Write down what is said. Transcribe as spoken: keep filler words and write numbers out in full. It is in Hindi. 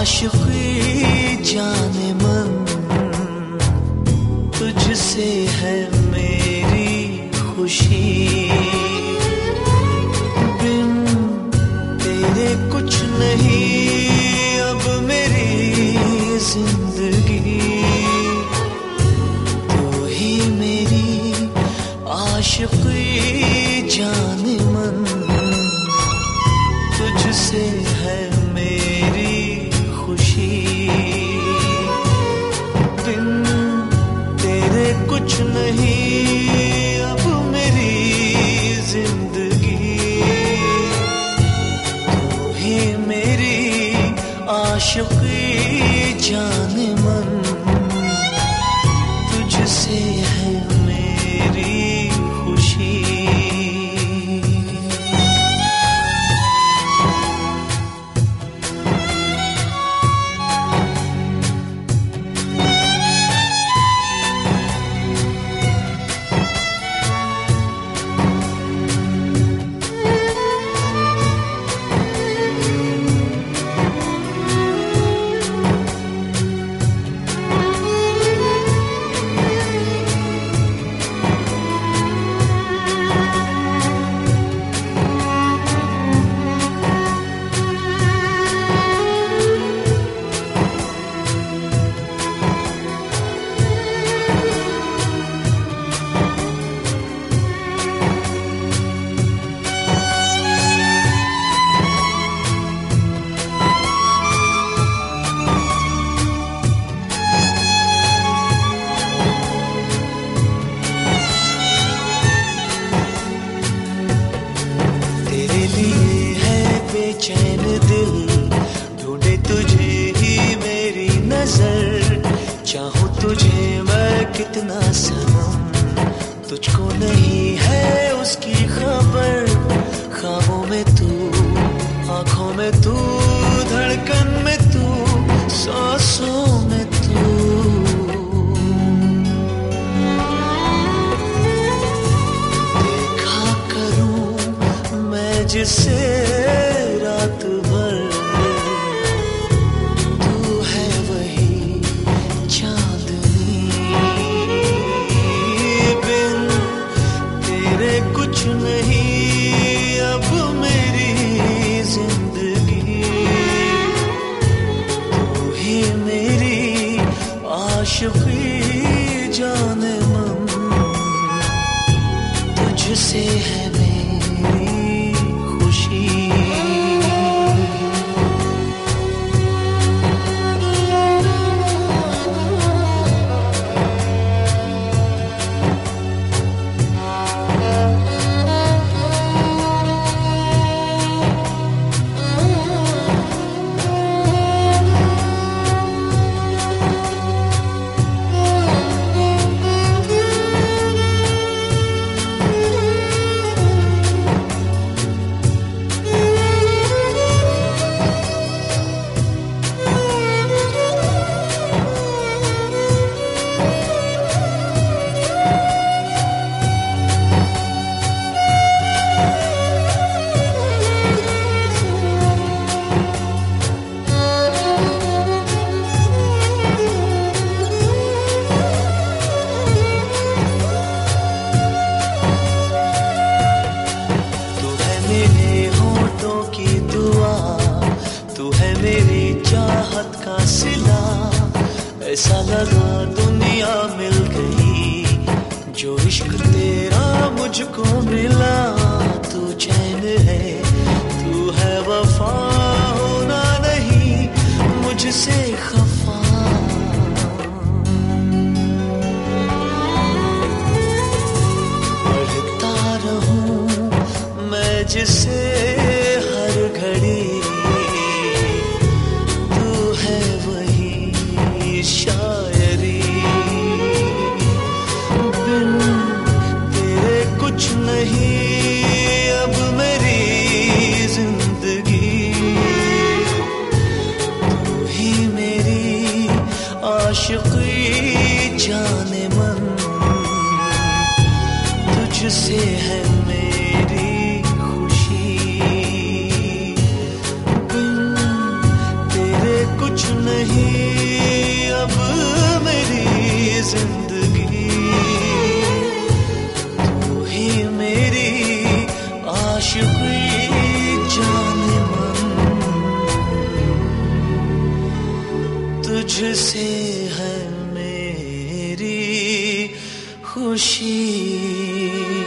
आशिक़ी जाने मन, तुझसे है मेरी खुशी। बिन तेरे कुछ नहीं अब मेरी जिंदगी। तू ही मेरी आशिक़ी जाने मन, तुझसे है मेरी खुशी। बिन तेरे कुछ नहीं अब मेरी जिंदगी। तू ही मेरी आशिक़ी जाने मन, तुझसे है मेरी खुशी। चैन दिल ढूंढे तुझे ही मेरी नजर। चाहूं तुझे मैं कितना सनम, तुझको नहीं है उसकी खबर। ख्वाबों में तू, आंखों में तू, धड़कन में तू, सांसों में तू। देखा करूं मैं जिसे रात भर, तू है वही चांदनी। बिन तेरे कुछ नहीं अब मेरी जिंदगी। तू ही मेरी आशिक़ी जाने मन, तुझसे है मेरी खुशी। चाहत का सिला ऐसा लगा दुनिया मिल गई। जो इश्क तेरा मुझको मिला, तू चैन है, तू है वफा, होना नहीं मुझसे खफा। पढ़ता रहूं मैं जिसे हर घड़ी, शायरी। बिन तेरे कुछ नहीं अब मेरी जिंदगी। तू ही मेरी आशिक़ी जाने मन, तुझसे है मेरी खुशी। बिन तेरे कुछ नहीं अब मेरी जिंदगी, तू ही मेरी आशिकी जाने मन, तुझसे है मेरी खुशी।